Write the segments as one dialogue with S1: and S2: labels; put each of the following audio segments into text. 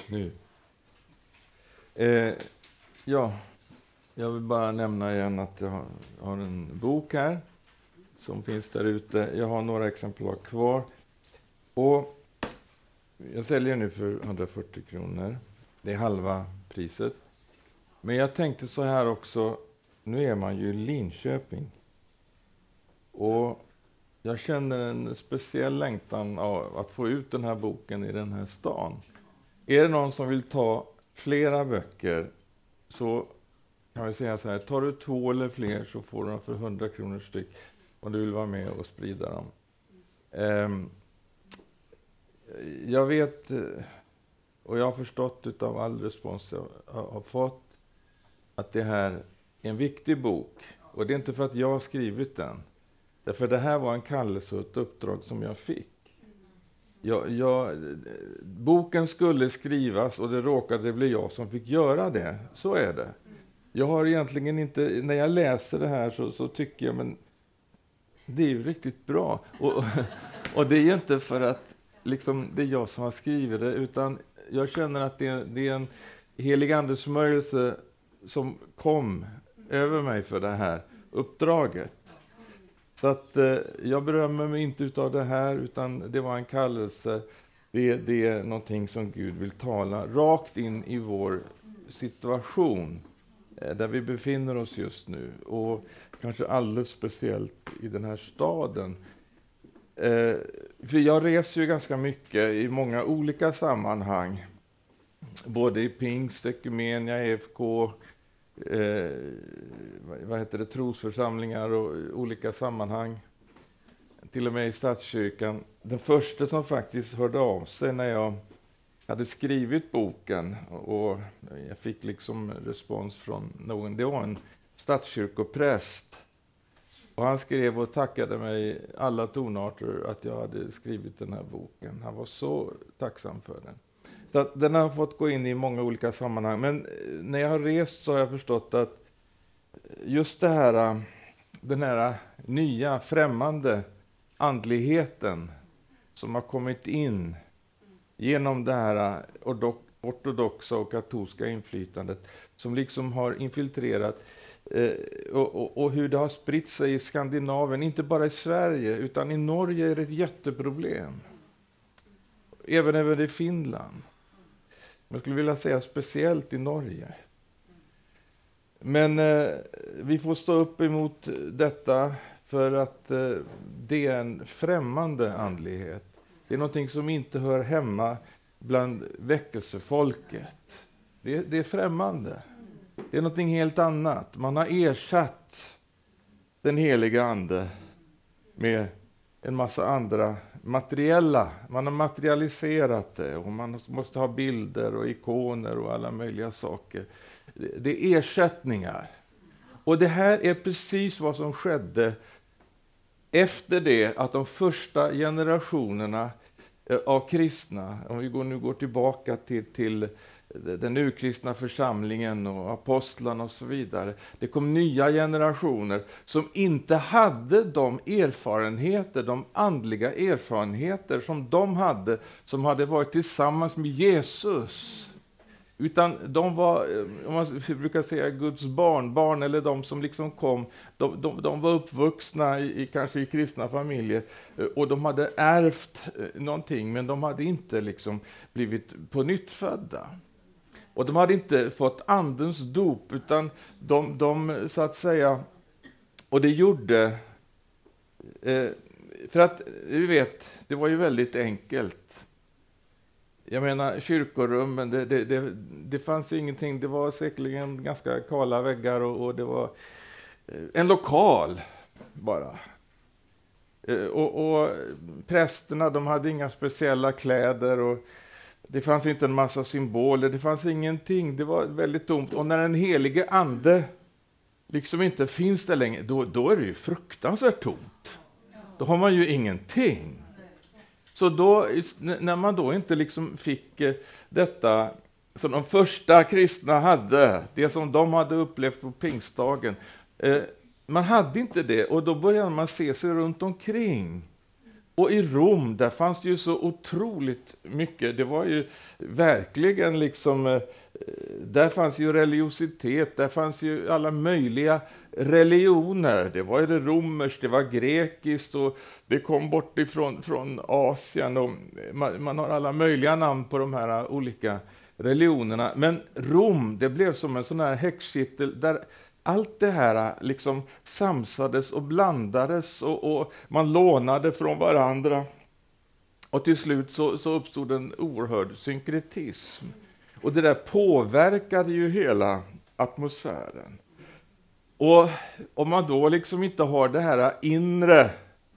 S1: Nu. Ja, jag vill bara nämna igen att jag har en bok här som finns där ute. Jag har några exemplar kvar. Och jag säljer nu för 140 kronor. Det är halva priset. Men jag tänkte så här också, nu är man ju i Linköping. Och jag känner en speciell längtan av att få ut den här boken i den här stan. Är det någon som vill ta flera böcker så kan vi säga så här, tar du 2 eller fler så får du dem för 100 kronor styck om du vill vara med och sprida dem. Jag vet, och jag har förstått utav all respons jag har fått, att det här är en viktig bok. Och det är inte för att jag har skrivit den. Därför det här var en kallelse och ett uppdrag som jag fick. Boken skulle skrivas och det råkade bli jag som fick göra det. Så är det. Jag har egentligen inte, när jag läser det här så tycker jag, men det är ju riktigt bra. Och det är ju inte för att liksom, det är jag som har skrivit det, utan jag känner att det är en helig andes smörjelse som kom över mig för det här uppdraget. Så att jag berömmer mig inte utav det här, utan det var en kallelse. Det är någonting som Gud vill tala rakt in i vår situation där vi befinner oss just nu. Och kanske alldeles speciellt i den här staden. För jag reser ju ganska mycket i många olika sammanhang. Både i Pingst, Ekumenia, EFK, trosförsamlingar och olika sammanhang. Till och med i Stadskyrkan. Den första som faktiskt hörde av sig när jag hade skrivit boken och jag fick liksom respons från någon, det var en stadskyrkopräst. Och han skrev och tackade mig alla tonarter att jag hade skrivit den här boken. Han var så tacksam för den. Så att den har fått gå in i många olika sammanhang. Men när jag har rest så har jag förstått att just det här, den här nya, främmande andligheten som har kommit in genom det här ortodoxa och katolska inflytandet som liksom har infiltrerat och hur det har spritt sig i Skandinavien, inte bara i Sverige utan i Norge är det ett jätteproblem. Även i Finland. Jag skulle vilja säga speciellt i Norge. Men vi får stå upp emot detta för att det är en främmande andlighet. Det är någonting som inte hör hemma bland väckelsefolket. Det är främmande. Det är någonting helt annat. Man har ersatt den heliga ande med en massa andra materiella. Man har materialiserat det och man måste ha bilder och ikoner och alla möjliga saker. Det är ersättningar. Och det här är precis vad som skedde efter det att de första generationerna av kristna, om vi nu går tillbaka till den urkristna församlingen och apostlarna och så vidare. Det kom nya generationer som inte hade de erfarenheter, de andliga erfarenheter som de hade, som hade varit tillsammans med Jesus. Utan de var, om man brukar säga Guds barn eller de som liksom kom, de var uppvuxna kanske i kristna familjer och de hade ärvt någonting, men de hade inte liksom blivit på nytt födda. Och de hade inte fått andens dop, utan de så att säga, och det gjorde, för att vi vet, det var ju väldigt enkelt. Jag menar kyrkorummen, det fanns ingenting, det var säkerligen ganska kala väggar och det var en lokal bara. Och prästerna, de hade inga speciella kläder och det fanns inte en massa symboler, det fanns ingenting, det var väldigt tomt. Och när en helige ande liksom inte finns där längre, då är det ju fruktansvärt tomt. Då har man ju ingenting. Så då, när man då inte liksom fick detta som de första kristna hade, det som de hade upplevt på pingstdagen, man hade inte det och då började man se sig runt omkring. Och i Rom, där fanns det ju så otroligt mycket. Det var ju verkligen liksom, där fanns ju religiositet, där fanns ju alla möjliga religioner. Det var ju det romerskt, det var grekiskt och det kom bort från Asien. Och man har alla möjliga namn på de här olika religionerna. Men Rom, det blev som en sån här häxkittel där allt det här liksom samsades och blandades och man lånade från varandra. Och till slut så uppstod en oerhörd synkretism. Och det där påverkade ju hela atmosfären. Och om man då liksom inte har det här inre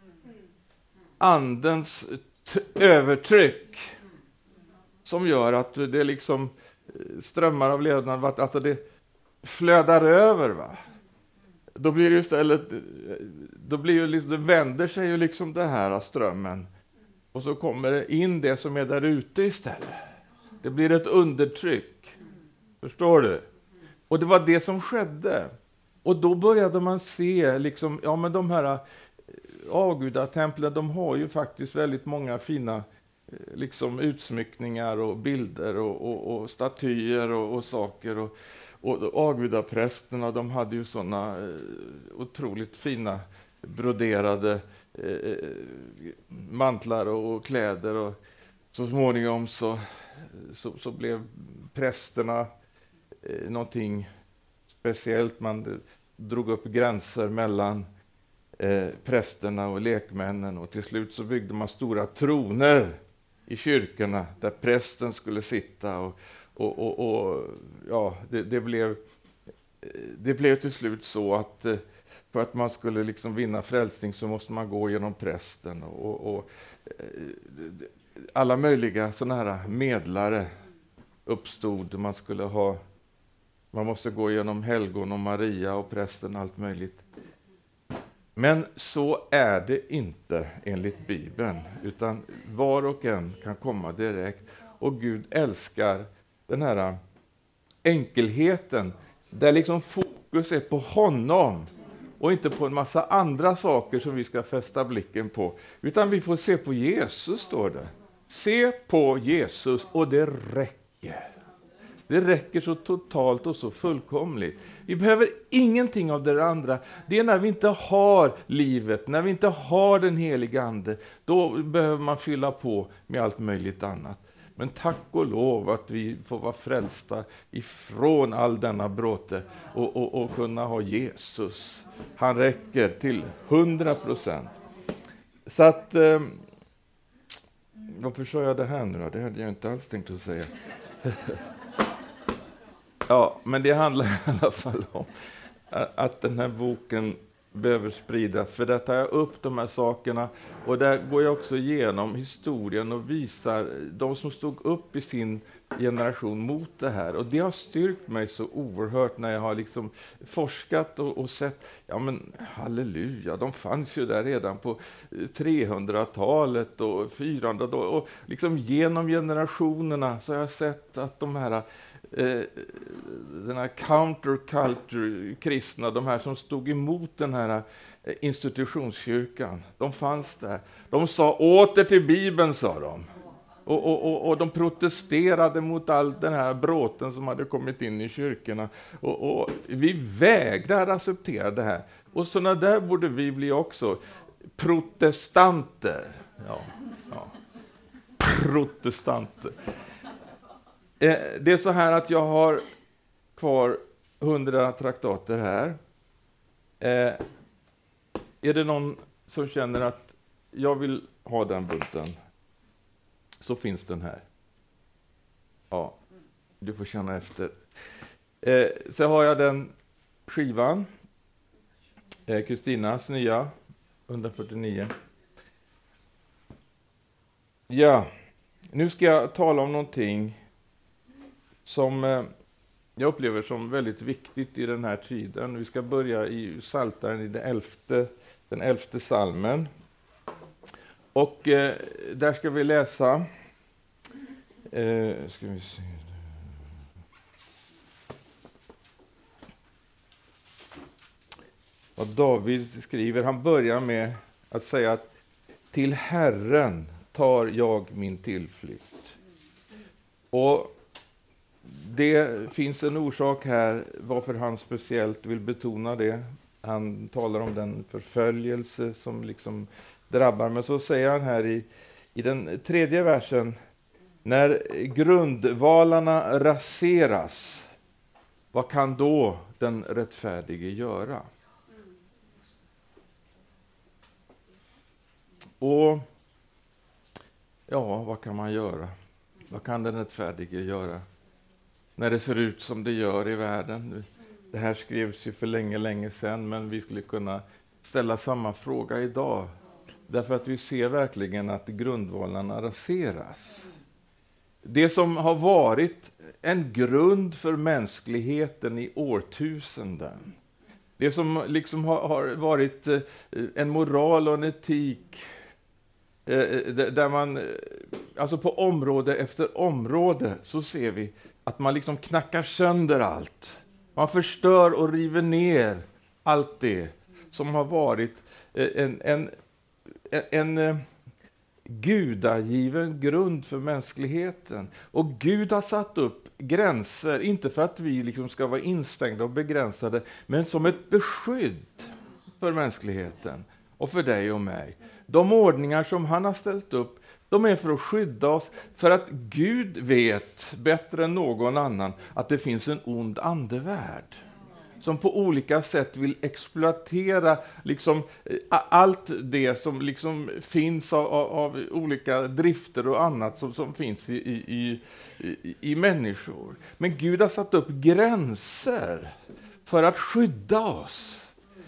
S1: andens övertryck som gör att det liksom strömmar av levnad, alltså det flödar över, va? Då blir det istället, det vänder sig ju liksom det här strömmen och så kommer det in det som är där ute istället. Det blir ett undertryck. Förstår du? Och det var det som skedde. Och då började man se liksom, ja men de här avgudatemplen, de har ju faktiskt väldigt många fina liksom utsmyckningar och bilder och statyer och saker och avgudaprästerna, de hade ju såna otroligt fina broderade mantlar och kläder och så småningom så blev prästerna någonting speciellt. Man drog upp gränser mellan prästerna och lekmännen och till slut så byggde man stora troner i kyrkorna där prästen skulle sitta och ja, det blev till slut så att för att man skulle liksom vinna frälsning så måste man gå genom prästen och alla möjliga såna här medlare uppstod. Man måste gå genom helgon och Maria och prästen, allt möjligt. Men så är det inte enligt Bibeln, utan var och en kan komma direkt. Och Gud älskar den här enkelheten, där liksom fokus är på honom och inte på en massa andra saker som vi ska fästa blicken på. Utan vi får se på Jesus, står det. Se på Jesus, och det räcker. Det räcker så totalt och så fullkomligt. Vi behöver ingenting av det andra. Det är när vi inte har livet, när vi inte har den heliga ande, då behöver man fylla på med allt möjligt annat. Men tack och lov att vi får vara frälsta ifrån all denna bråte och kunna ha Jesus. Han räcker till 100%. Så att, varför sa jag det här nu då? Det hade jag inte alls tänkt att säga. Ja, men det handlar i alla fall om att den här boken behöver spridas. För där tar jag upp de här sakerna och där går jag också igenom historien och visar de som stod upp i sin generation mot det här. Och det har styrkt mig så oerhört när jag har liksom forskat och sett, ja men halleluja, de fanns ju där redan på 300-talet och 400-talet. Och liksom genom generationerna så har jag sett att de här den här counterculture kristna, de här som stod emot den här institutionskyrkan, de fanns där. De sa åter till Bibeln, sa de. Och de protesterade mot all den här bråten som hade kommit in i kyrkorna. Och vi vägrar acceptera det här. Och sådana där borde vi bli också. Protestanter. Ja. Protestanter. Det är så här att jag har kvar 100 traktater här. Är det någon som känner att jag vill ha den bunten, så finns den här. Ja, du får känna efter. Så har jag den skivan. Kristinas nya, 149. Ja, nu ska jag tala om någonting som jag upplever som väldigt viktigt i den här tiden. Vi ska börja i Psaltaren i den 11:e psalmen. Och där ska vi läsa. Ska vi se. Vad David skriver. Han börjar med att säga att till Herren tar jag min tillflykt. Och det finns en orsak här varför han speciellt vill betona det. Han talar om den förföljelse som liksom drabbar. Men så säger han här i den 3:e versen: när grundvalarna raseras, vad kan då den rättfärdige göra? Och ja, vad kan man göra? Vad kan den rättfärdige göra när det ser ut som det gör i världen? Det här skrevs ju för länge sedan, men vi skulle kunna ställa samma fråga idag. Därför att vi ser verkligen att grundvalarna raseras. Det som har varit en grund för mänskligheten i årtusenden. Det som liksom har varit en moral och en etik. Där man, alltså på område efter område så ser vi att man liksom knackar sönder allt. Man förstör och river ner allt det som har varit en gudagiven grund för mänskligheten. Och Gud har satt upp gränser, inte för att vi liksom ska vara instängda och begränsade, men som ett beskydd för mänskligheten och för dig och mig. De ordningar som han har ställt upp, de är för att skydda oss, för att Gud vet bättre än någon annan att det finns en ond andevärld som på olika sätt vill exploatera liksom allt det som liksom finns av olika drifter och annat som finns i människor. Men Gud har satt upp gränser för att skydda oss.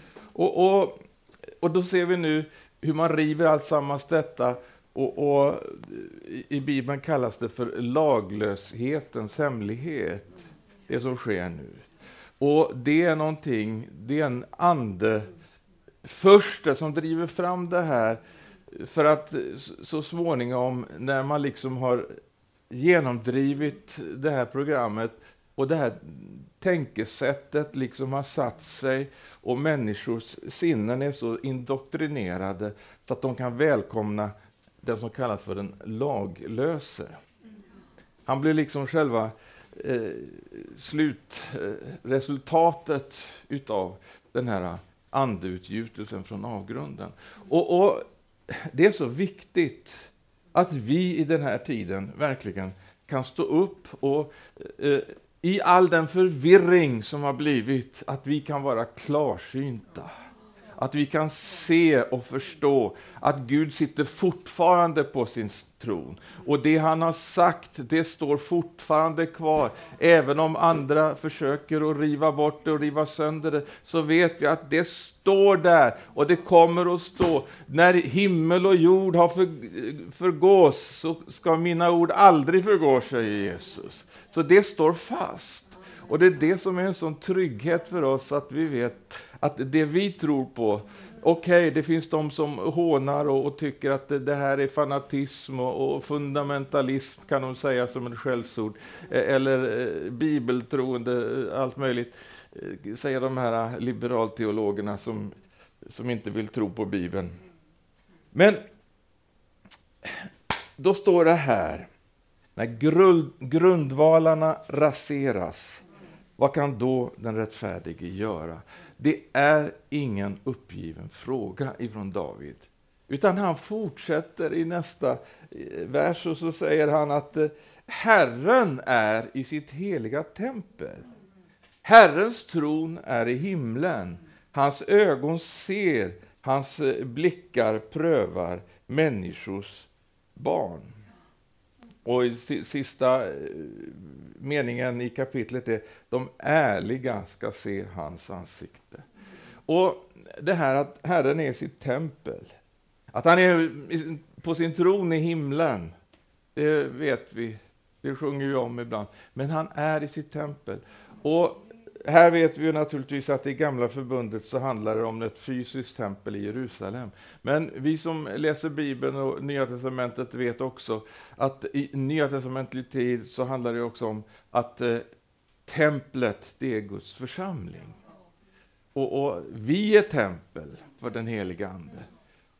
S1: Och då ser vi nu hur man river allt sammans detta, och i Bibeln kallas det för laglöshetens hemlighet, det som sker nu. Och det är någonting, det är en ande första som driver fram det här, för att så småningom när man liksom har genomdrivit det här programmet och det här tänkesättet liksom har satt sig och människors sinnen är så indoktrinerade så att de kan välkomna den som kallas för den laglöse. Han blir liksom själva slutresultatet utav den här andeutgjutelsen från avgrunden. Och det är så viktigt att vi i den här tiden verkligen kan stå upp och i all den förvirring som har blivit, att vi kan vara klarsynta. Att vi kan se och förstå att Gud sitter fortfarande på sin tron. Och det han har sagt, det står fortfarande kvar. Även om andra försöker att riva bort det och riva sönder det, så vet vi att det står där. Och det kommer att stå. När himmel och jord har förgås, så ska mina ord aldrig förgås, säger Jesus. Så det står fast. Och det är det som är en sån trygghet för oss, att vi vet att det vi tror på, okej, det finns de som hånar och tycker att det här är fanatism och fundamentalism, kan de säga som ett skällsord, eller bibeltroende, allt möjligt, säger de här liberalteologerna som inte vill tro på Bibeln. Men då står det här, när grundvalarna raseras, vad kan då den rättfärdige göra? Det är ingen uppgiven fråga ifrån David. Utan han fortsätter i nästa vers, och så säger han att Herren är i sitt heliga tempel. Herrens tron är i himlen. Hans ögon ser, hans blickar prövar människors barn. Och i sista meningen i kapitlet är: de ärliga ska se hans ansikte. Och det här att Herren är i sitt tempel, att han är på sin tron i himlen, det vet vi, det sjunger vi om ibland. Men han är i sitt tempel. Och här vet vi ju naturligtvis att i gamla förbundet så handlar det om ett fysiskt tempel i Jerusalem. Men vi som läser Bibeln och Nya testamentet vet också att i Nya testamentlig tid så handlar det också om att templet, det är Guds församling. Och vi är tempel för den heliga ande.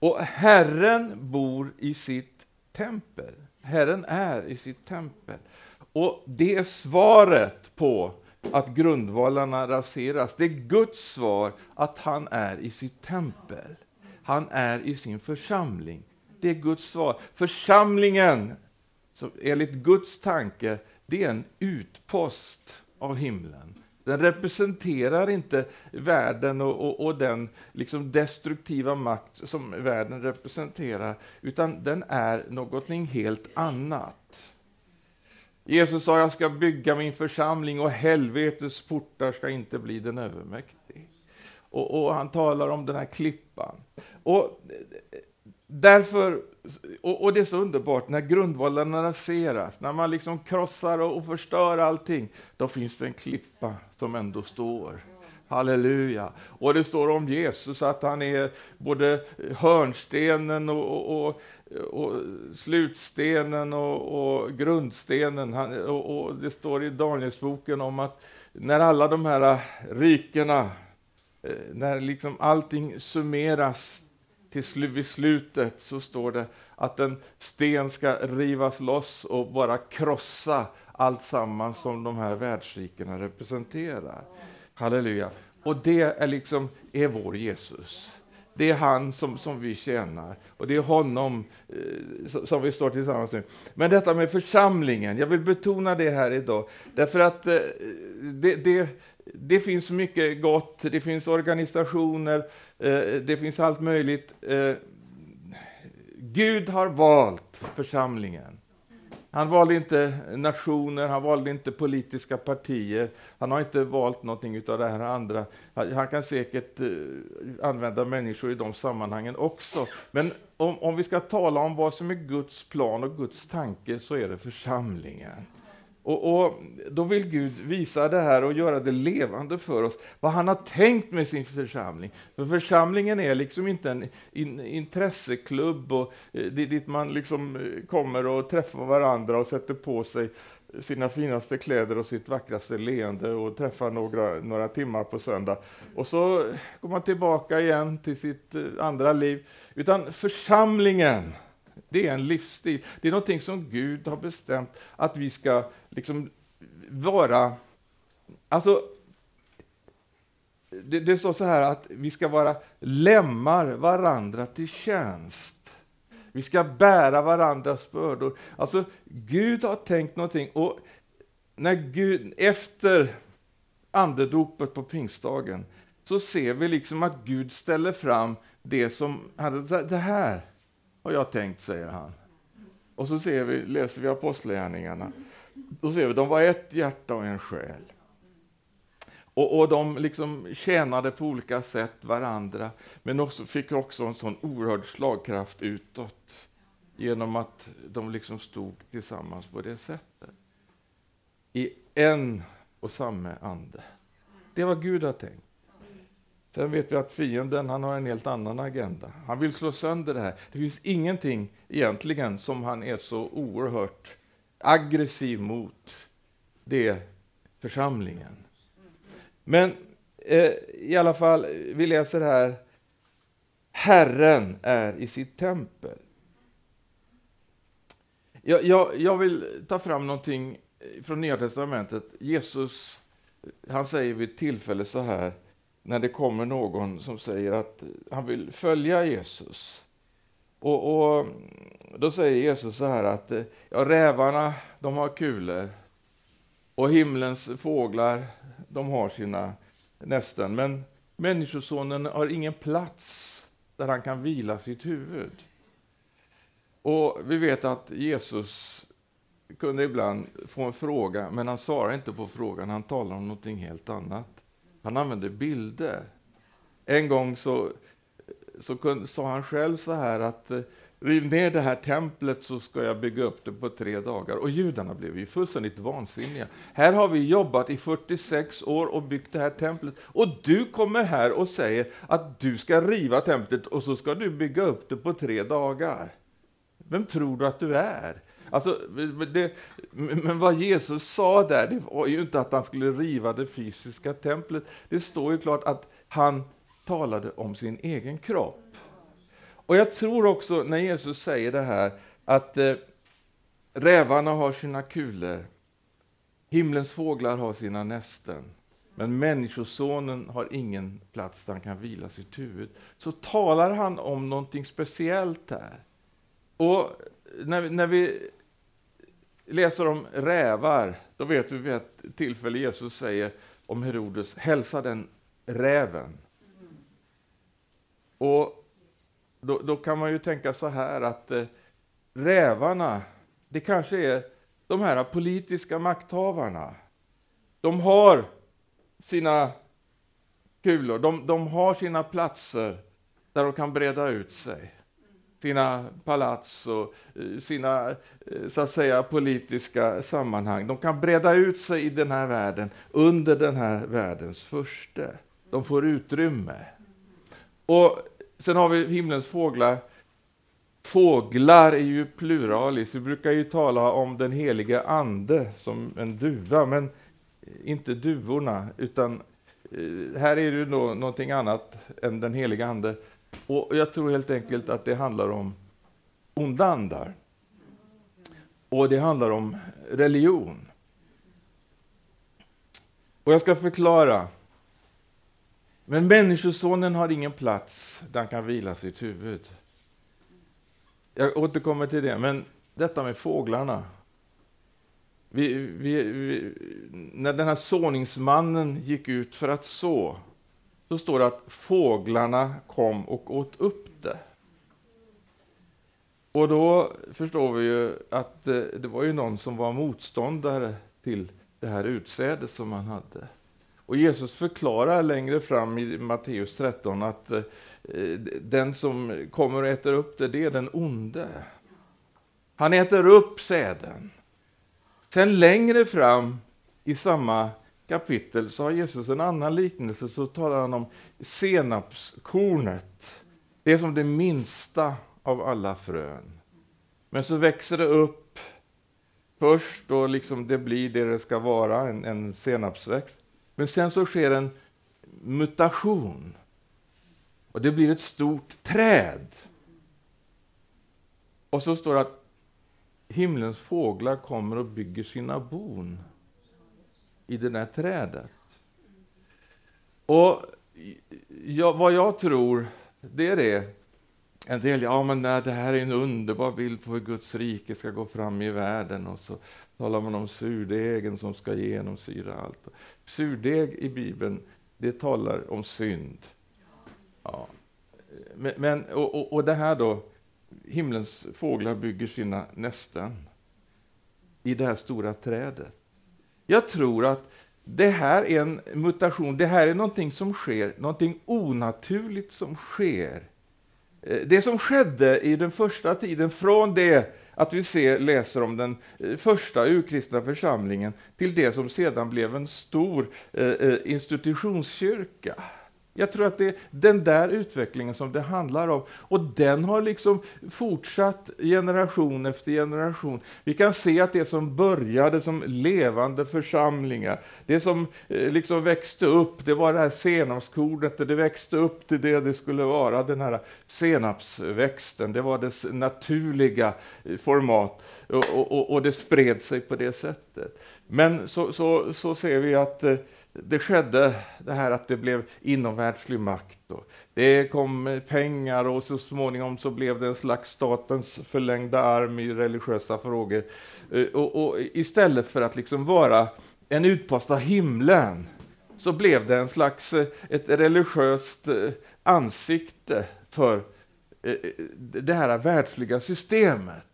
S1: Och Herren bor i sitt tempel. Herren är i sitt tempel. Och det är svaret på att grundvalarna raseras. Det är Guds svar att han är i sitt tempel. Han är i sin församling. Det är Guds svar. Församlingen, så enligt Guds tanke, det är en utpost av himlen. Den representerar inte världen och den liksom destruktiva makt som världen representerar, utan den är någonting helt annat. Jesus sa, jag ska bygga min församling och helvetets portar ska inte bli den övermäktig. Och han talar om den här klippan. Och därför, och det är så underbart, när grundvalarna raseras, när man liksom krossar och förstör allting, då finns det en klippa som ändå står. Halleluja. Och det står om Jesus att han är både hörnstenen och slutstenen och grundstenen. Och det står i Danielsboken om att när alla de här rikena, när liksom allting summeras vid slutet, så står det att en sten ska rivas loss och bara krossa allt samman som de här världsrikena representerar. Halleluja. Och det är vår Jesus. Det är han som vi tjänar. Och det är honom som vi står tillsammans med. Men detta med församlingen, jag vill betona det här idag. Därför att det finns mycket gott, det finns organisationer, det finns allt möjligt. Gud har valt församlingen. Han valde inte nationer, han valde inte politiska partier. Han har inte valt någonting av det här andra. Han kan säkert använda människor i de sammanhangen också. Men om vi ska tala om vad som är Guds plan och Guds tanke, så är det församlingen. Och då vill Gud visa det här och göra det levande för oss. Vad han har tänkt med sin församling. För församlingen är liksom inte en intresseklubb och dit man liksom kommer och träffar varandra och sätter på sig sina finaste kläder och sitt vackraste leende och träffar några timmar på söndag. Och så går man tillbaka igen till sitt andra liv. Utan församlingen, det är en livsstil. Det är någonting som Gud har bestämt att vi ska liksom vara. Alltså, det står så här att vi ska vara lemmar varandra till tjänst. Vi ska bära varandras bördor. Alltså, Gud har tänkt någonting. Och när Gud, efter andedopet på pingstdagen, så ser vi liksom att Gud ställer fram det som hade det här. Och jag tänkt, säger han. Och så läser vi apostlagärningarna. Då ser vi, de var ett hjärta och en själ. Och de liksom tjänade på olika sätt varandra. Men också fick också en sån oerhörd slagkraft utåt. Genom att de liksom stod tillsammans på det sättet. I en och samma ande. Det var Gud har tänkt. Sen vet vi att fienden, han har en helt annan agenda. Han vill slå sönder det här. Det finns ingenting egentligen som han är så oerhört aggressiv mot. Det är församlingen. Men i alla fall, vi läser här. Herren är i sitt tempel. Jag vill ta fram någonting från Nya testamentet. Jesus, han säger vid ett tillfälle så här. När det kommer någon som säger att han vill följa Jesus. Och då säger Jesus så här att rävarna, de har kulor. Och himlens fåglar, de har sina nästen. Men människosonen har ingen plats där han kan vila sitt huvud. Och vi vet att Jesus kunde ibland få en fråga, men han svarar inte på frågan. Han talar om någonting helt annat. Han använde bilder. En gång så sa han själv så här att riv ner det här templet så ska jag bygga upp det på 3 dagar. Och judarna blev ju fullständigt vansinniga. Här har vi jobbat i 46 år och byggt det här templet. Och du kommer här och säger att du ska riva templet och så ska du bygga upp det på 3 dagar. Vem tror du att du är? Alltså, men vad Jesus sa där, det var ju inte att han skulle riva det fysiska templet. Det står ju klart att han talade om sin egen kropp. Och jag tror också när Jesus säger det här att rävarna har sina kulor, himlens fåglar har sina nästen, men människosonen har ingen plats där han kan vila sitt huvud. Så talar han om någonting speciellt här. Och när vi läser om rävar, då vet vi vid ett tillfälle Jesus säger om Herodes, hälsa den räven. Och då kan man ju tänka så här att rävarna, det kanske är de här politiska makthavarna. De har sina kulor, de har sina platser där de kan breda ut sig. Sina palats och sina så att säga politiska sammanhang. De kan breda ut sig i den här världen under den här världens furste. De får utrymme. Och sen har vi himlens fåglar. Fåglar är ju pluralis. Vi brukar ju tala om den heliga ande som en duva, men inte duvorna, utan här är det ju någonting annat än den heliga ande. Och jag tror helt enkelt att det handlar om onda andar. Och det handlar om religion. Och jag ska förklara. Men människosonen har ingen plats där han kan vila sitt huvud. Jag återkommer till det, men detta med fåglarna. När den här såningsmannen gick ut för att så står det att fåglarna kom och åt upp det. Och då förstår vi ju att det var ju någon som var motståndare till det här utsädet som man hade. Och Jesus förklarar längre fram i Matteus 13 att den som kommer och äter upp det är den onde. Han äter upp säden. Sen längre fram i samma kapitel så har Jesus en annan liknelse, så talar han om senapskornet. Det är som det minsta av alla frön. Men så växer det upp först och liksom det blir det ska vara, en senapsväxt. Men sen så sker en mutation. Och det blir ett stort träd. Och så står det att himlens fåglar kommer och bygger sina bon i det där trädet. Och vad jag tror, det är det. En del, men det här är en underbar bild på hur Guds rike ska gå fram i världen. Och så talar man om surdegen som ska genomsyra allt. Surdeg i Bibeln, det talar om synd. Ja. Men det här då, himlens fåglar bygger sina nästen i det här stora trädet. Jag tror att det här är en mutation, det här är någonting som sker, någonting onaturligt som sker. Det som skedde i den första tiden, från det att vi läser om den första urkristna församlingen till det som sedan blev en stor institutionskyrka. Jag tror att det är den där utvecklingen som det handlar om. Och den har liksom fortsatt generation efter generation. Vi kan se att det som började som levande församlingar, det som liksom växte upp, det var det här senapskornet, och det växte upp till det skulle vara, den här senapsväxten. Det var dess naturliga format och det spred sig på det sättet. Men så ser vi att det skedde det här att det blev inomvärldslig makt. Och det kom pengar och så småningom så blev det en slags statens förlängda arm i religiösa frågor. Och istället för att liksom vara en utpost av himlen så blev det en slags ett religiöst ansikte för det här världsliga systemet.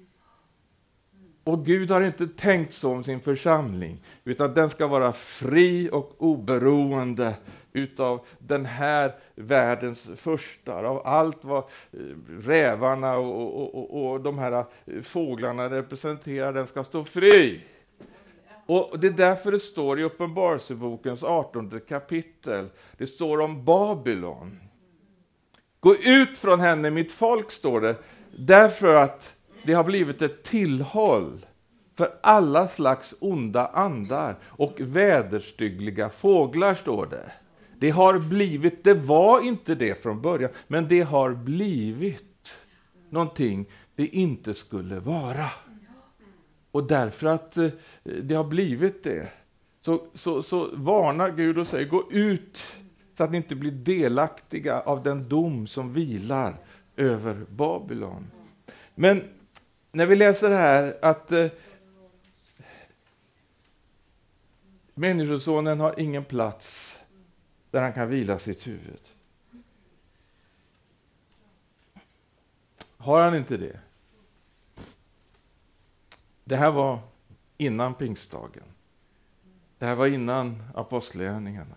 S1: Och Gud har inte tänkt så om sin församling, utan den ska vara fri och oberoende utav den här världens furstar, av allt vad rävarna och de här fåglarna representerar. Den ska stå fri. Och det är därför det står i Uppenbarelsebokens 18 kapitel, det står om Babylon. Gå ut från henne, mitt folk, står det, därför att det har blivit ett tillhåll för alla slags onda andar och väderstyggliga fåglar, står det. Det har blivit, det var inte det från början, men det har blivit någonting det inte skulle vara. Och därför att det har blivit det, så varnar Gud och säger, gå ut så att ni inte blir delaktiga av den dom som vilar över Babylon. Men när vi läser här att Människosonen har ingen plats där han kan vila sitt huvud. Har han inte det? Det här var innan pingstdagen. Det här var innan apostlagärningarna.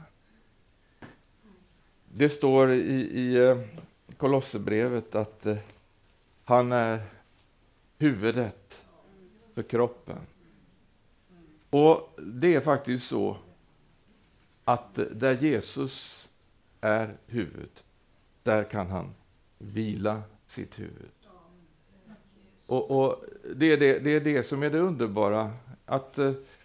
S1: Det står i Kolosserbrevet att han är huvudet för kroppen. Och det är faktiskt så att där Jesus är huvud, där kan han vila sitt huvud. Och det är det som är det underbara, att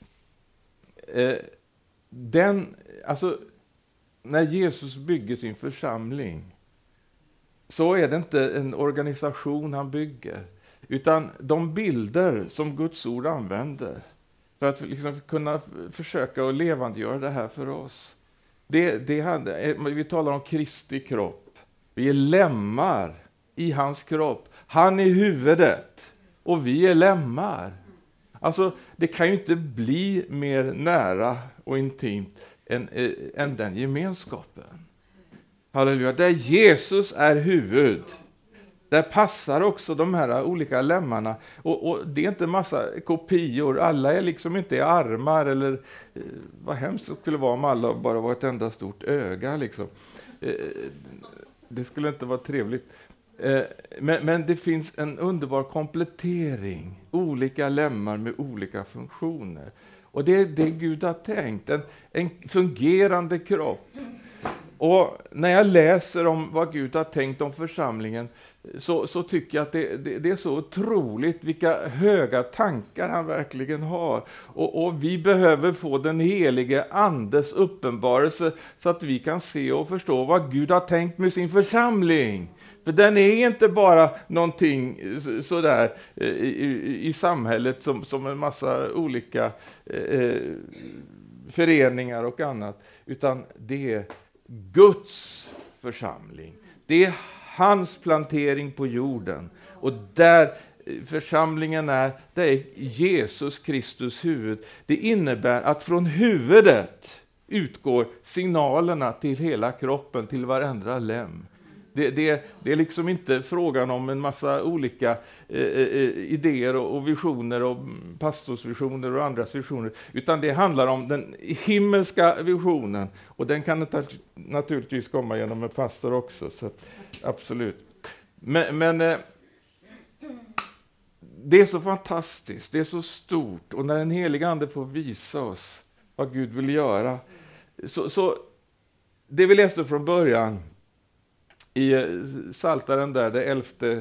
S1: när Jesus bygger sin församling, så är det inte en organisation han bygger, utan de bilder som Guds ord använder för att liksom kunna försöka att levandegöra det här för oss. Vi talar om Kristi kropp. Vi är lemmar i hans kropp. Han är huvudet och vi är lemmar. Alltså, det kan ju inte bli mer nära och intimt än den gemenskapen. Halleluja. Där Jesus är huvud, där passar också de här olika lemmarna. Och det är inte en massa kopior. Alla är liksom inte armar, eller vad hemskt det skulle vara om alla bara var ett enda stort öga. Liksom. Det skulle inte vara trevligt. Men det finns en underbar komplettering. Olika lemmar med olika funktioner. Och det är det Gud har tänkt. En fungerande kropp. Och när jag läser om vad Gud har tänkt om församlingen, så tycker jag att det är så otroligt vilka höga tankar han verkligen har. Och vi behöver få den helige andes uppenbarelse så att vi kan se och förstå vad Gud har tänkt med sin församling. För den är inte bara någonting sådär i samhället som en massa olika föreningar och annat, utan det är Guds församling. Det är hans plantering på jorden. Och där församlingen är, det är Jesus Kristus huvud. Det innebär att från huvudet utgår signalerna till hela kroppen, till varandra lem. Det är liksom inte frågan om en massa olika idéer och visioner och pastorsvisioner och andras visioner, utan det handlar om den himmelska visionen, och den kan naturligtvis komma genom en pastor också, så att, absolut. Men det är så fantastiskt, det är så stort, och när den heliga ande får visa oss vad Gud vill göra, så det vi läste från början i Psaltaren där, det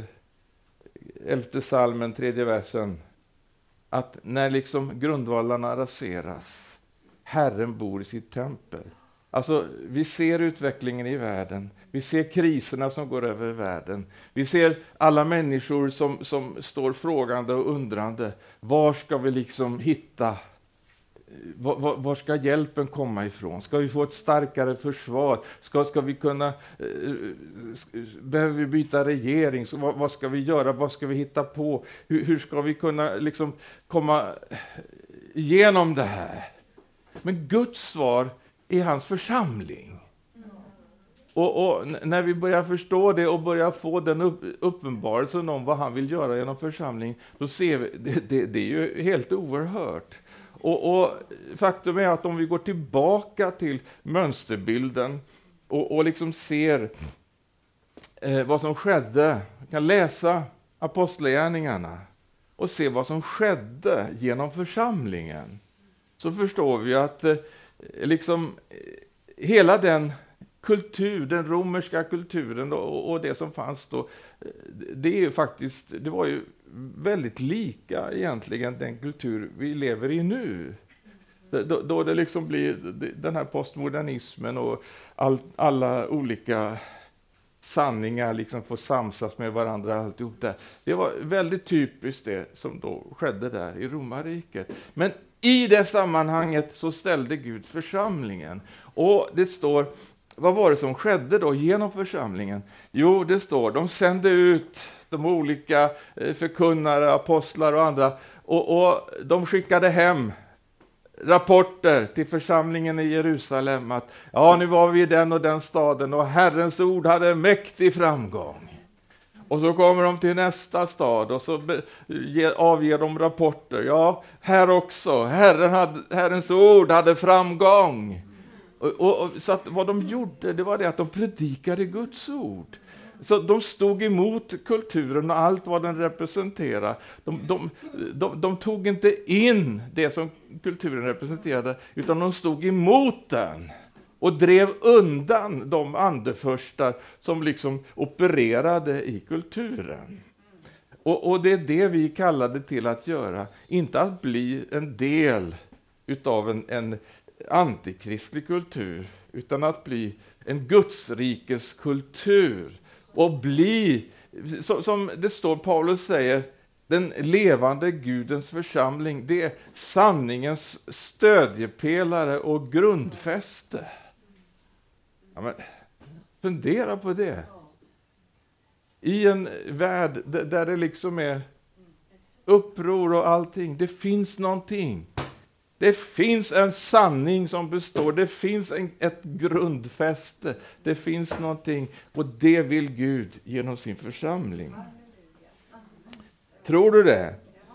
S1: 11:e psalmen, 3:e versen, att när liksom grundvallarna raseras, Herren bor i sitt tempel. Alltså, vi ser utvecklingen i världen, vi ser kriserna som går över världen, vi ser alla människor som står frågande och undrande, var ska vi liksom hitta, var ska hjälpen komma ifrån? Ska vi få ett starkare försvar? Ska vi kunna, behöver vi byta regering? Vad ska vi göra? Vad ska vi hitta på? Hur ska vi kunna liksom komma igenom det här? Men Guds svar är hans församling. Och när vi börjar förstå det och börjar få den uppenbarelsen om vad han vill göra genom församlingen, då ser vi, det är ju helt oerhört. Och faktum är att om vi går tillbaka till mönsterbilden och liksom ser vad som skedde, kan läsa apostlagärningarna och se vad som skedde genom församlingen, så förstår vi att liksom hela den kultur, den romerska kulturen och det som fanns då, det är ju faktiskt, det var ju väldigt lika egentligen den kultur vi lever i nu. Då det liksom blir den här postmodernismen och alla olika sanningar liksom får samsas med varandra. Alltihop där. Det var väldigt typiskt det som då skedde där i romarriket. Men i det sammanhanget så ställde Gud församlingen. Och det står, vad var det som skedde då genom församlingen? Jo, det står, de sände ut de olika förkunnare, apostlar och andra. Och de skickade hem rapporter till församlingen i Jerusalem att ja, nu var vi i den och den staden och Herrens ord hade mäktig framgång. Och så kommer de till nästa stad och så avger de rapporter. Ja, här också. Herrens ord hade framgång. Så att vad de gjorde, det var det att de predikade Guds ord. Så de stod emot kulturen och allt vad den representerar. De tog inte in det som kulturen representerade, utan de stod emot den. Och drev undan de andefurstar som liksom opererade i kulturen. Och det är det vi kallade till att göra. Inte att bli en del utav en antikristlig kultur, utan att bli en Gudsrikes kultur. Och bli, som det står, Paulus säger, den levande Gudens församling. Det är sanningens stödjepelare och grundfäste. Ja, men, fundera på det. I en värld där det liksom är uppror och allting. Det finns någonting. Det finns en sanning som består. Det finns ett grundfäste. Det finns någonting. Och det vill Gud genom sin församling. Tror du det?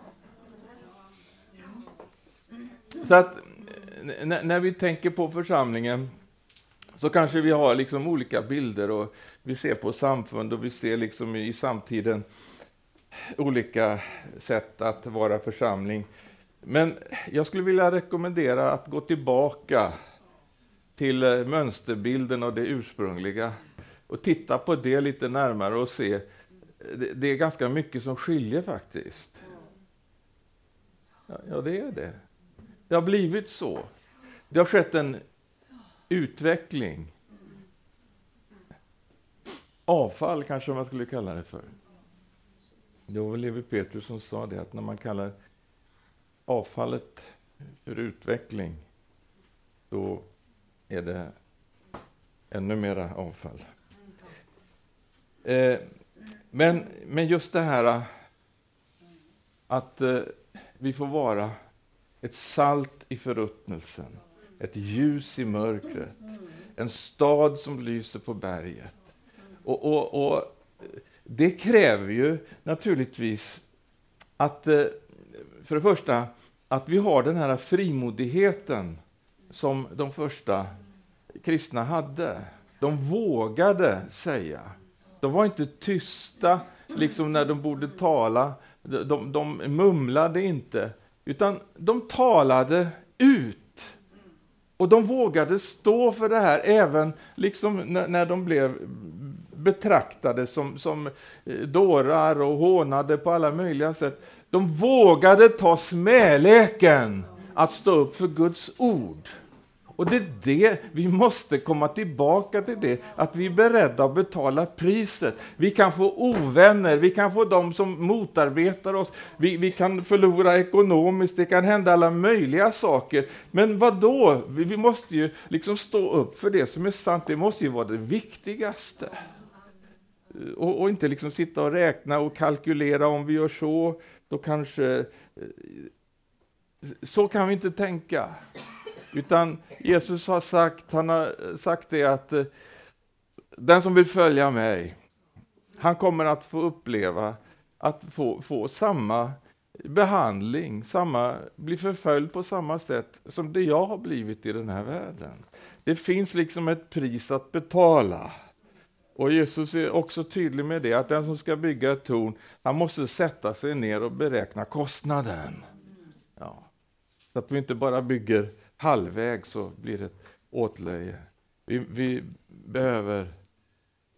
S1: Så att när vi tänker på församlingen så kanske vi har liksom olika bilder och vi ser på samfund och vi ser liksom i samtiden olika sätt att vara församling. Men jag skulle vilja rekommendera att gå tillbaka till mönsterbilden och det ursprungliga och titta på det lite närmare och se. Det är ganska mycket som skiljer faktiskt. Ja, det är det. Det har blivit så. Det har skett en utveckling. Avfall kanske man skulle kalla det för. Det var väl Levi Petrus som sa det, att när man kallar avfallet för utveckling, då är det ännu mera avfall. Men just det här att vi får vara ett salt i förruttnelsen, ett ljus i mörkret, en stad som lyser på berget. Och det kräver ju naturligtvis att, för det första, att vi har den här frimodigheten som de första kristna hade. De vågade säga. De var inte tysta liksom när de borde tala. De mumlade inte, utan de talade ut. Och de vågade stå för det här även liksom när de blev betraktade som dårar och hånade på alla möjliga sätt. De vågade ta smäleken att stå upp för Guds ord. Och det är det, vi måste komma tillbaka till det, att vi är beredda att betala priset. Vi kan få ovänner, vi kan få de som motarbetar oss, vi kan förlora ekonomiskt, det kan hända alla möjliga saker. Men vad då? Vi måste ju liksom stå upp för det som är sant, det måste ju vara det viktigaste. Och inte liksom sitta och räkna och kalkylera, om vi gör så, då kanske... Så kan vi inte tänka. Utan Jesus har sagt det att den som vill följa mig, han kommer att få uppleva att få samma behandling, bli förföljd på samma sätt som det jag har blivit i den här världen. Det finns liksom ett pris att betala. Och Jesus är också tydlig med det, att den som ska bygga ett torn, han måste sätta sig ner och beräkna kostnaden. Ja. Så att vi inte bara bygger halvväg så blir det åtlöje. Vi behöver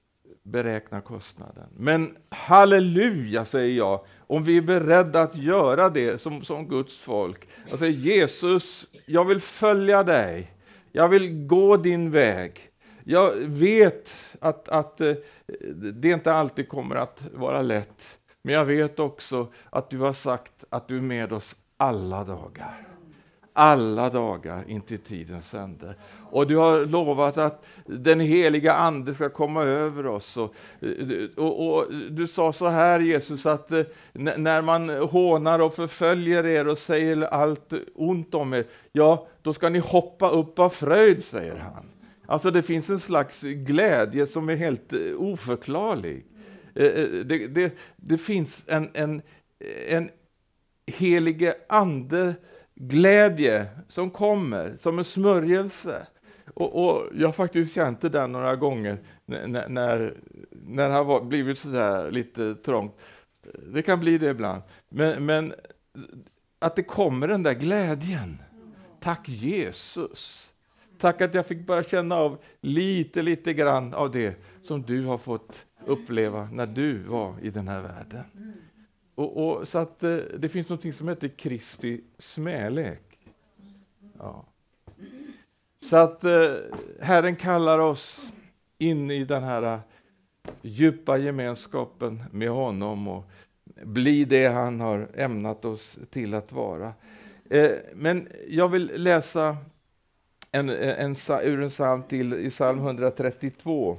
S1: beräkna kostnaden. Men halleluja, säger jag, om vi är beredda att göra det som Guds folk. Jag säger, Jesus, jag vill följa dig. Jag vill gå din väg. Jag vet att det inte alltid kommer att vara lätt. Men jag vet också att du har sagt att du är med oss alla dagar. Alla dagar in till tidens ände. Och du har lovat att den heliga ande ska komma över oss. Och du sa så här, Jesus, att när man hånar och förföljer er och säger allt ont om er, ja, då ska ni hoppa upp av fröjd, säger han. Alltså det finns en slags glädje som är helt oförklarlig. Det finns en helige ande glädje som kommer som en smörjelse. Och jag har faktiskt känt det där några gånger när det har blivit så där lite trångt. Det kan bli det ibland. Men att det kommer den där glädjen. Tack Jesus. Tack att jag fick bara känna av lite grann av det som du har fått uppleva när du var i den här världen. Och så att det finns något som heter Kristi smälek. Ja. Så att Herren kallar oss in i den här djupa gemenskapen med honom och bli det han har ämnat oss till att vara. Men jag vill läsa ur en psalm till i psalm 132.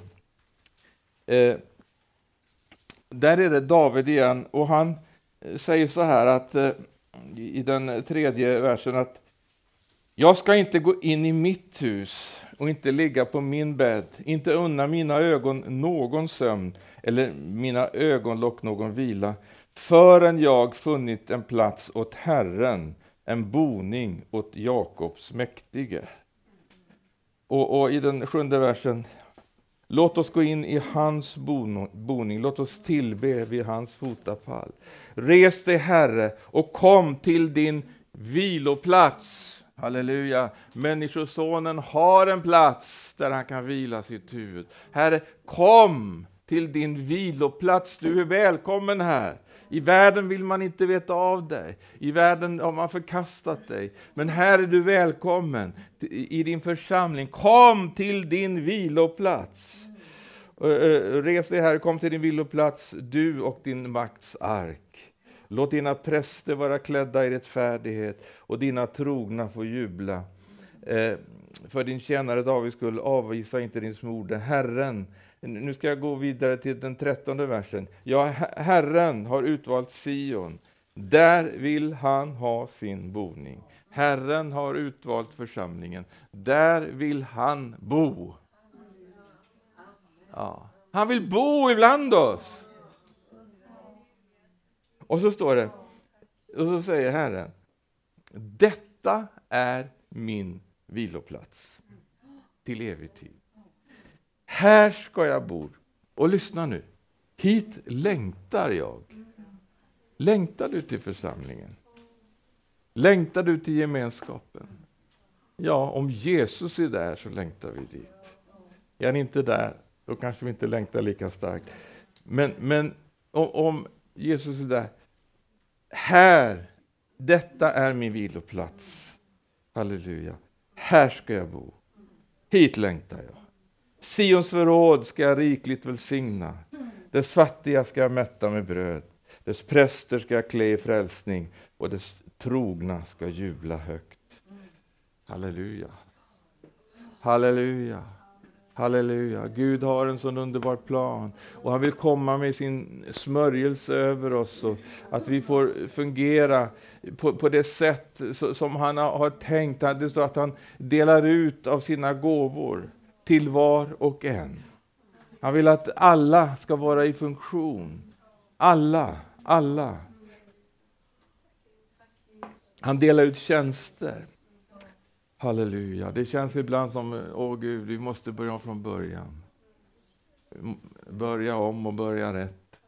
S1: Där är det David igen, och han säger så här att i den 3:e versen att jag ska inte gå in i mitt hus och inte ligga på min bädd, inte unna mina ögon någon sömn eller mina ögonlock någon vila, förrän jag funnit en plats åt Herren, en boning åt Jakobs mäktige. Och i den 7:e versen, låt oss gå in i hans boning, låt oss tillbe vid hans fotapall. Res dig, Herre, och kom till din viloplats. Halleluja. Människosonen har en plats där han kan vila sitt huvud. Herre, kom till din viloplats. Du är välkommen här. I världen vill man inte veta av dig. I världen har man förkastat dig. Men här är du välkommen i din församling. Kom till din viloplats. Res dig här, kom till din viloplats, du och din makts ark. Låt dina präster vara klädda i rättfärdighet och dina trogna få jubla. För din tjänare David skull, avvisa inte din smorde. Herren, nu ska jag gå vidare till den 13:e versen. Ja, Herren har utvalt Sion. Där vill han ha sin boning. Herren har utvalt församlingen. Där vill han bo. Ja. Han vill bo ibland oss. Och så står det, och så säger Herren, detta är min viloplats till evig tid. Här ska jag bo. Och lyssna nu, hit längtar jag. Längtar du till församlingen? Längtar du till gemenskapen? Ja, om Jesus är där så längtar vi dit. Är han inte där, då kanske vi inte längtar lika starkt. Men om Jesus är där, här, detta är min viloplats. Halleluja. Här ska jag bo. Hit längtar jag. Sions förråd ska jag rikligt välsigna. Dess fattiga ska jag mätta med bröd. Dess präster ska jag klä i frälsning. Och dess trogna ska jubla högt. Halleluja. Halleluja. Halleluja. Gud har en sån underbar plan. Och han vill komma med sin smörjelse över oss. Och att vi får fungera på det sätt som han har tänkt. Det står att han delar ut av sina gåvor till var och en. Han vill att alla ska vara i funktion. Alla. Han delar ut tjänster. Halleluja. Det känns ibland som, Gud, vi måste börja från början. Börja om och börja rätt.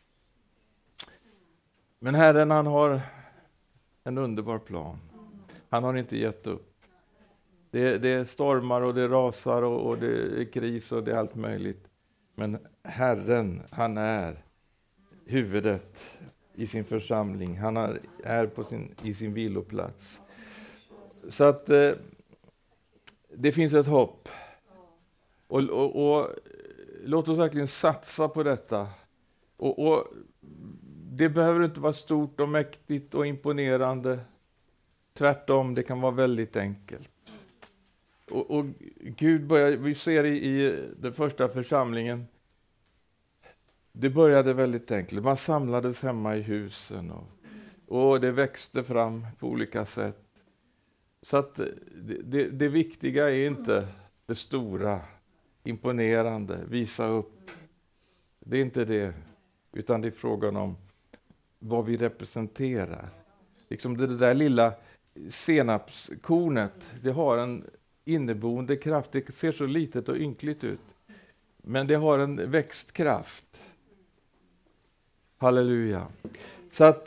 S1: Men Herren, han har en underbar plan. Han har inte gett upp. Det stormar och det rasar och det är kris och det är allt möjligt. Men Herren, han är huvudet i sin församling. Han är i sin viloplats. Så att det finns ett hopp. Och låt oss verkligen satsa på detta. Och det behöver inte vara stort och mäktigt och imponerande. Tvärtom, det kan vara väldigt enkelt. Och Gud vi ser i den första församlingen, det började väldigt enkelt. Man samlades hemma i husen och det växte fram på olika sätt. Så att det viktiga är inte det stora, imponerande, visa upp. Det är inte det, utan det är frågan om vad vi representerar. Liksom det där lilla senapskornet, det har en inneboende kraft. Det ser så litet och ynkligt ut, men det har en växtkraft. Halleluja. Så att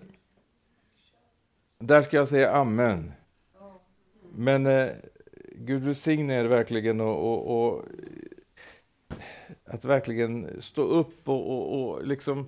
S1: där ska jag säga amen. Men Gud välsigne er verkligen och att verkligen stå upp och liksom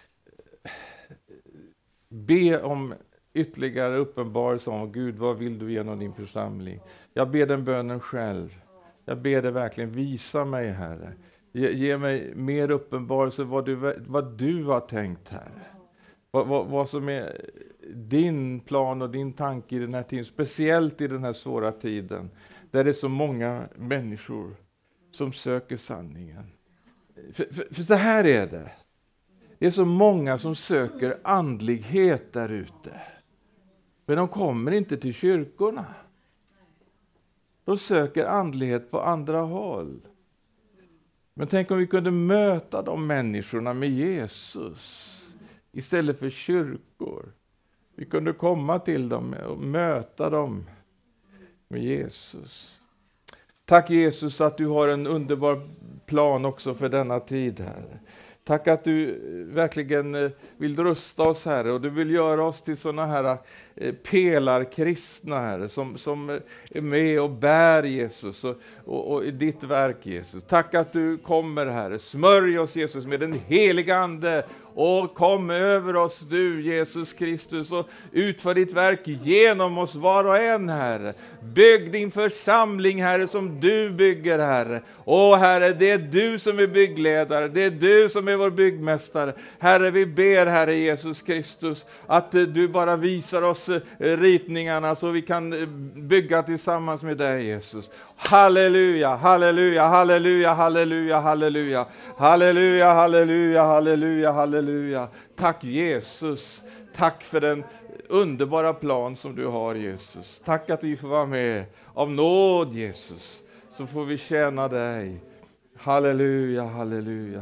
S1: be om ytterligare uppenbarelse om Gud, vad vill du genom din församling? Jag ber den bönen själv. Jag ber dig verkligen, visa mig, Herre. Ge mig mer uppenbarelse vad du har tänkt, Herre. Vad som är din plan och din tanke i den här tiden, speciellt i den här svåra tiden, där det är så många människor som söker sanningen. För så här är det. Det är så många som söker andlighet där ute. Men de kommer inte till kyrkorna. De söker andlighet på andra håll. Men tänk om vi kunde möta de människorna med Jesus istället för kyrkor. Vi kunde komma till dem och möta dem med Jesus. Tack Jesus att du har en underbar plan också för denna tid, Herre. Tack att du verkligen vill rusta oss, Herre, och du vill göra oss till sådana här pelarkristna, Herre, som är med och bär Jesus och i ditt verk, Jesus. Tack att du kommer, Herre. Smörj oss, Jesus, med den heliga ande och kom över oss, du Jesus Kristus, och utför ditt verk genom oss var och en, Herre. Bygg din församling, Herre, som du bygger, Herre. Åh, Herre, det är du som är byggledare. Det är du som är vår byggmästare. Herre, vi ber, Herre Jesus Kristus, att du bara visar oss ritningarna så vi kan bygga tillsammans med dig, Jesus. Halleluja, halleluja, halleluja, halleluja, halleluja. Halleluja, halleluja, halleluja, halleluja. Tack Jesus. Tack för den underbara plan som du har, Jesus. Tack att vi får vara med. Av nåd, Jesus, så får vi tjäna dig. Halleluja, halleluja.